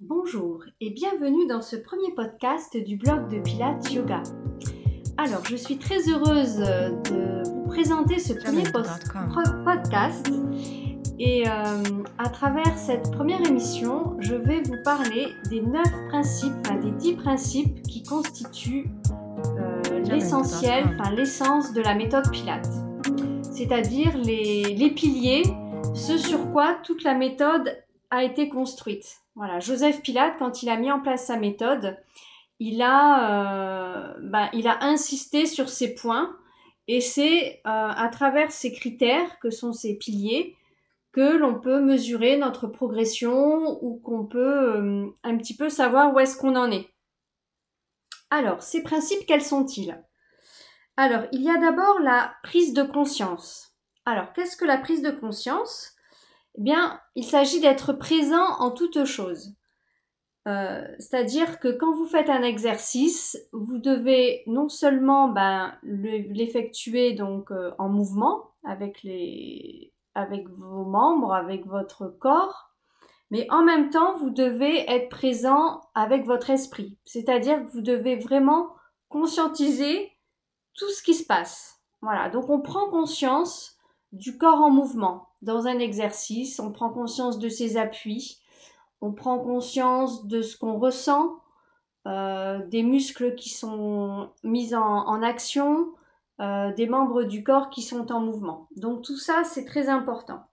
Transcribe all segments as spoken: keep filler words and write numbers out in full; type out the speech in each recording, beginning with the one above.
Bonjour et bienvenue dans ce premier podcast du blog de Pilates Yoga. Alors, je suis très heureuse de vous présenter ce premier post- podcast et euh, à travers cette première émission, je vais vous parler des neuf principes, enfin des dix principes qui constituent euh, l'essentiel, enfin l'essence de la méthode Pilates. C'est-à-dire les, les piliers, ce sur quoi toute la méthode a été construite. Voilà, Joseph Pilates, quand il a mis en place sa méthode, il a, euh, ben, il a insisté sur ces points et c'est euh, à travers ces critères que sont ces piliers que l'on peut mesurer notre progression ou qu'on peut euh, un petit peu savoir où est-ce qu'on en est. Alors, ces principes, quels sont-ils ? Alors, il y a d'abord la prise de conscience. Alors, qu'est-ce que la prise de conscience ? Eh bien, il s'agit d'être présent en toutes choses. Euh, c'est-à-dire que quand vous faites un exercice, vous devez non seulement ben, le, l'effectuer donc euh, en mouvement avec les, avec vos membres, avec votre corps, mais en même temps vous devez être présent avec votre esprit. C'est-à-dire que vous devez vraiment conscientiser tout ce qui se passe. Voilà, donc on prend conscience du corps en mouvement dans un exercice, on prend conscience de ses appuis. On prend conscience de ce qu'on ressent, euh, des muscles qui sont mis en, en action, euh, des membres du corps qui sont en mouvement. Donc tout ça, c'est très important.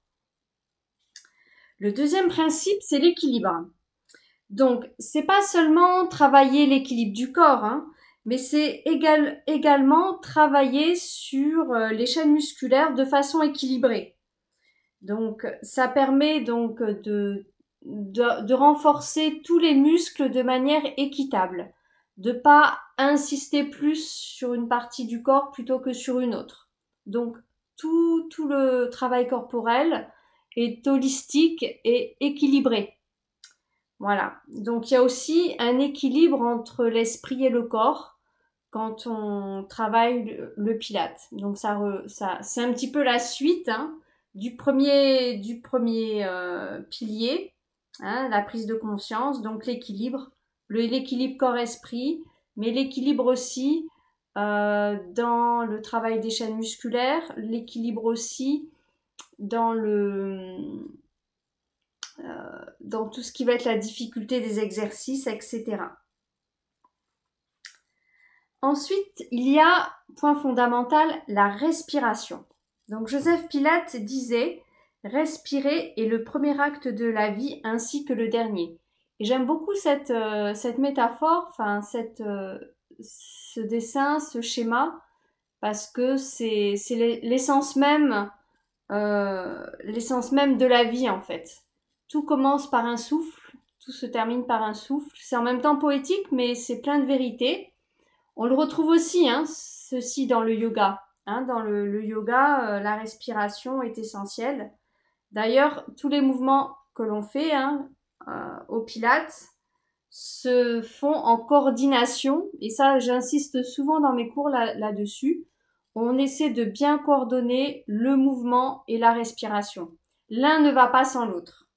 Le deuxième principe, c'est l'équilibre. Donc, c'est pas seulement travailler l'équilibre du corps, hein, mais c'est égal, également travailler sur euh, les chaînes musculaires de façon équilibrée. Donc, ça permet donc de De, de renforcer tous les muscles de manière équitable, de pas insister plus sur une partie du corps plutôt que sur une autre. Donc tout, tout le travail corporel est holistique et équilibré. Voilà. Donc il y a aussi un équilibre entre l'esprit et le corps quand on travaille le, le Pilate. Donc ça, ça c'est un petit peu la suite hein, du premier, du premier euh, pilier. Hein, la prise de conscience, donc l'équilibre, le, l'équilibre corps-esprit, mais l'équilibre aussi euh, dans le travail des chaînes musculaires, l'équilibre aussi dans le euh, dans tout ce qui va être la difficulté des exercices, et cetera. Ensuite, il y a, point fondamental, la respiration. Donc Joseph Pilates disait respirer est le premier acte de la vie ainsi que le dernier. Et j'aime beaucoup cette, euh, cette métaphore, enfin cette, euh, ce dessin, ce schéma, parce que c'est, c'est l'essence même, euh, l'essence même de la vie en fait. Tout commence par un souffle, tout se termine par un souffle. C'est en même temps poétique, mais c'est plein de vérité. On le retrouve aussi, hein, ceci dans le yoga. Hein, dans le, le yoga, euh, la respiration est essentielle. D'ailleurs, tous les mouvements que l'on fait hein, euh, au Pilates se font en coordination. Et ça, j'insiste souvent dans mes cours là, là-dessus. On essaie de bien coordonner le mouvement et la respiration. L'un ne va pas sans l'autre.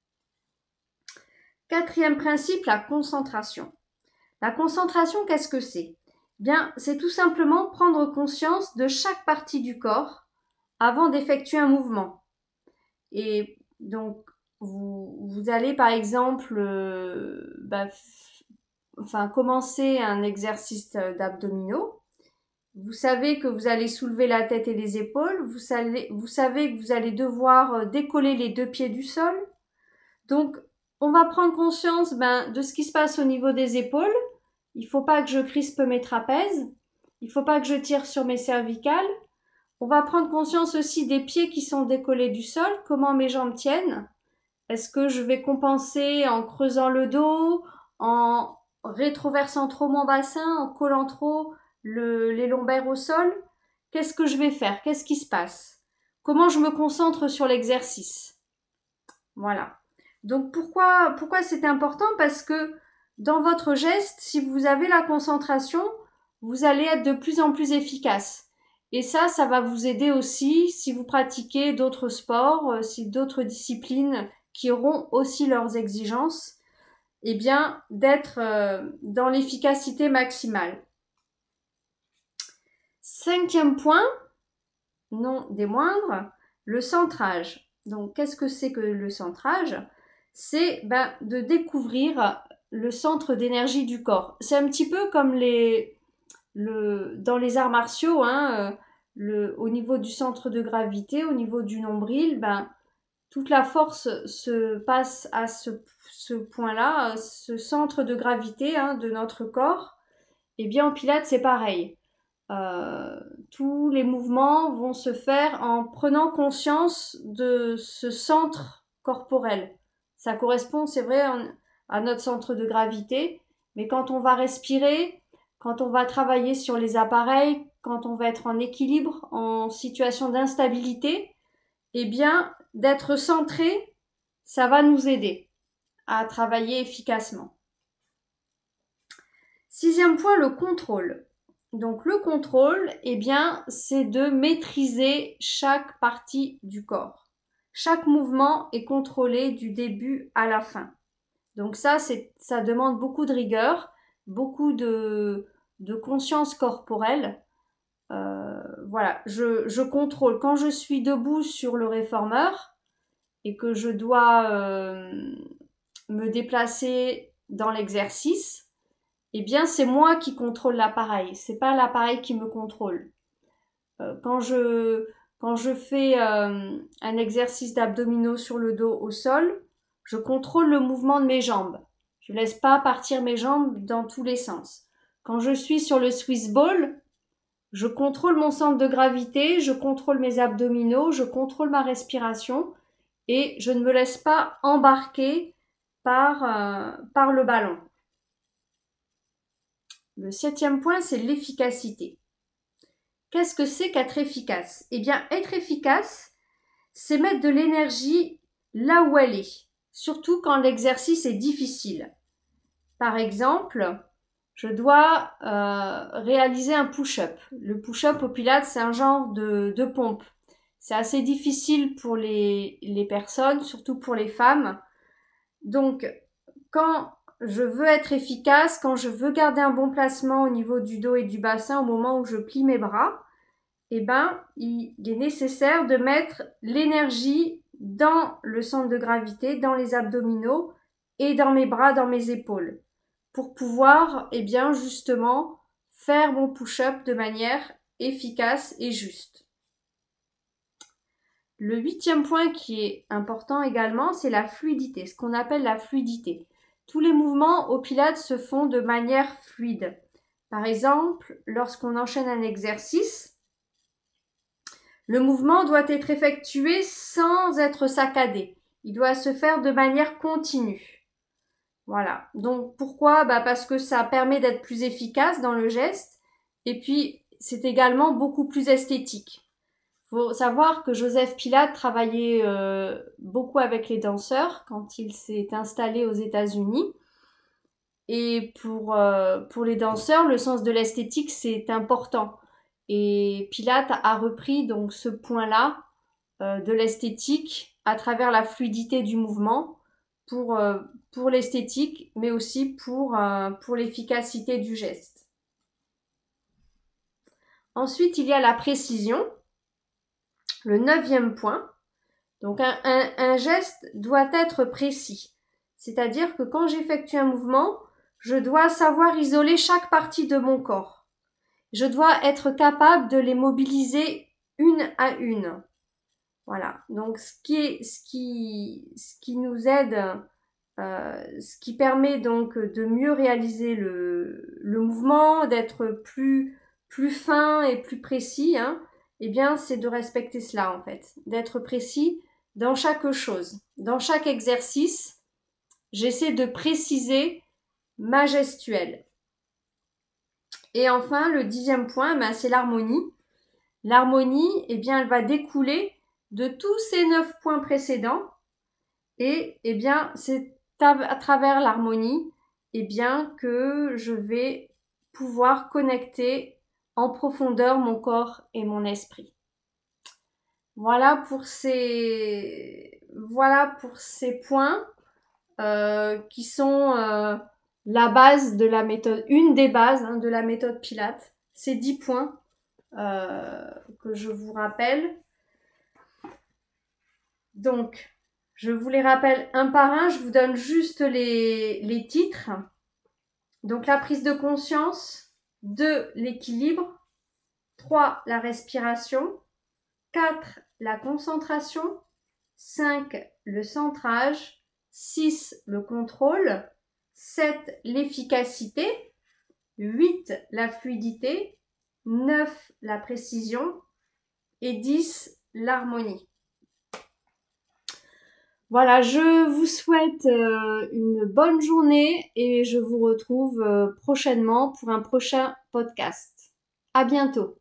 Quatrième principe, la concentration. La concentration, qu'est-ce que c'est ? Bien, c'est tout simplement prendre conscience de chaque partie du corps avant d'effectuer un mouvement. Et donc, vous, vous allez par exemple euh, bah, f- enfin, commencer un exercice d'abdominaux. Vous savez que vous allez soulever la tête et les épaules. Vous savez, vous savez que vous allez devoir décoller les deux pieds du sol. Donc, on va prendre conscience ben, de ce qui se passe au niveau des épaules. Il ne faut pas que je crispe mes trapèzes. Il ne faut pas que je tire sur mes cervicales. On va prendre conscience aussi des pieds qui sont décollés du sol, comment mes jambes tiennent. Est-ce que je vais compenser en creusant le dos, en rétroversant trop mon bassin, en collant trop le, les lombaires au sol ? Qu'est-ce que je vais faire ? Qu'est-ce qui se passe ? Comment je me concentre sur l'exercice ? Voilà. Donc pourquoi, pourquoi c'est important ? Parce que dans votre geste, si vous avez la concentration, vous allez être de plus en plus efficace. Et ça, ça va vous aider aussi si vous pratiquez d'autres sports, si d'autres disciplines qui auront aussi leurs exigences. eh bien, d'être euh, dans l'efficacité maximale. Cinquième point, non des moindres, le centrage. Donc, qu'est-ce que c'est que le centrage? C'est ben, de découvrir le centre d'énergie du corps. C'est un petit peu comme les, le, dans les arts martiaux, hein, le, au niveau du centre de gravité, au niveau du nombril, ben, toute la force se passe à ce, ce point-là, ce centre de gravité hein, de notre corps. Et bien en Pilates, c'est pareil. Euh, tous les mouvements vont se faire en prenant conscience de ce centre corporel. Ça correspond, c'est vrai, à notre centre de gravité, mais quand on va respirer, quand on va travailler sur les appareils, quand on va être en équilibre, en situation d'instabilité, eh bien, d'être centré, ça va nous aider à travailler efficacement. Sixième point, le contrôle. Donc le contrôle, eh bien, c'est de maîtriser chaque partie du corps. Chaque mouvement est contrôlé du début à la fin. Donc ça, c'est, ça demande beaucoup de rigueur, beaucoup de, de conscience corporelle. Euh, voilà, je, je contrôle. Quand je suis debout sur le réformeur et que je dois euh, me déplacer dans l'exercice, eh bien c'est moi qui contrôle l'appareil, c'est pas l'appareil qui me contrôle. Euh, quand je quand je fais euh, un exercice d'abdominaux sur le dos au sol, je contrôle le mouvement de mes jambes. Je laisse pas partir mes jambes dans tous les sens. Quand je suis sur le Swiss ball, je contrôle mon centre de gravité, je contrôle mes abdominaux, je contrôle ma respiration et je ne me laisse pas embarquer par, euh, par le ballon. Le septième point, c'est l'efficacité. Qu'est-ce que c'est qu'être efficace? Eh bien, être efficace, c'est mettre de l'énergie là où elle est, surtout quand l'exercice est difficile. Par exemple, je dois euh, réaliser un push-up. Le push-up au Pilates, c'est un genre de, de pompe. C'est assez difficile pour les, les personnes, surtout pour les femmes. Donc, quand je veux être efficace, quand je veux garder un bon placement au niveau du dos et du bassin au moment où je plie mes bras, eh ben, il est nécessaire de mettre l'énergie dans le centre de gravité, dans les abdominaux et dans mes bras, dans mes épaules, pour pouvoir, eh bien, justement, faire mon push-up de manière efficace et juste. Le huitième point qui est important également, c'est la fluidité, ce qu'on appelle la fluidité. Tous les mouvements au Pilates se font de manière fluide. Par exemple, lorsqu'on enchaîne un exercice, le mouvement doit être effectué sans être saccadé. Il doit se faire de manière continue. Voilà. Donc pourquoi? Bah parce que ça permet d'être plus efficace dans le geste et puis c'est également beaucoup plus esthétique. Faut savoir que Joseph Pilates travaillait euh, beaucoup avec les danseurs quand il s'est installé aux États-Unis. Et pour, euh, pour les danseurs, le sens de l'esthétique, c'est important. Et Pilates a repris donc ce point-là euh, de l'esthétique à travers la fluidité du mouvement pour, euh, pour l'esthétique, mais aussi pour, euh, pour l'efficacité du geste. Ensuite, il y a la précision. Le neuvième point, donc un, un, un geste doit être précis. C'est-à-dire que quand j'effectue un mouvement, je dois savoir isoler chaque partie de mon corps. Je dois être capable de les mobiliser une à une. Voilà. Donc ce qui est, ce qui, ce qui nous aide, euh, ce qui permet donc de mieux réaliser le, le mouvement, d'être plus, plus fin et plus précis, hein, eh bien, c'est de respecter cela, en fait. D'être précis dans chaque chose. Dans chaque exercice, j'essaie de préciser ma gestuelle. Et enfin, le dixième point, ben, c'est l'harmonie. L'harmonie, eh bien, elle va découler de tous ces neuf points précédents. Et, eh bien, c'est à travers l'harmonie, eh bien, que je vais pouvoir connecter en profondeur mon corps et mon esprit. Voilà pour ces, voilà pour ces points. euh, qui sont euh, la base de la méthode, une des bases hein, de la méthode Pilates. Ces dix points euh, que je vous rappelle. Donc, je vous les rappelle un par un, je vous donne juste les, les titres. Donc, la prise de conscience, deux, l'équilibre, trois, la respiration, quatre, la concentration, cinq, le centrage, six, le contrôle, sept, l'efficacité, huit, la fluidité, neuf, la précision et dix, l'harmonie. Voilà, je vous souhaite euh, une bonne journée et je vous retrouve euh, prochainement pour un prochain podcast. À bientôt.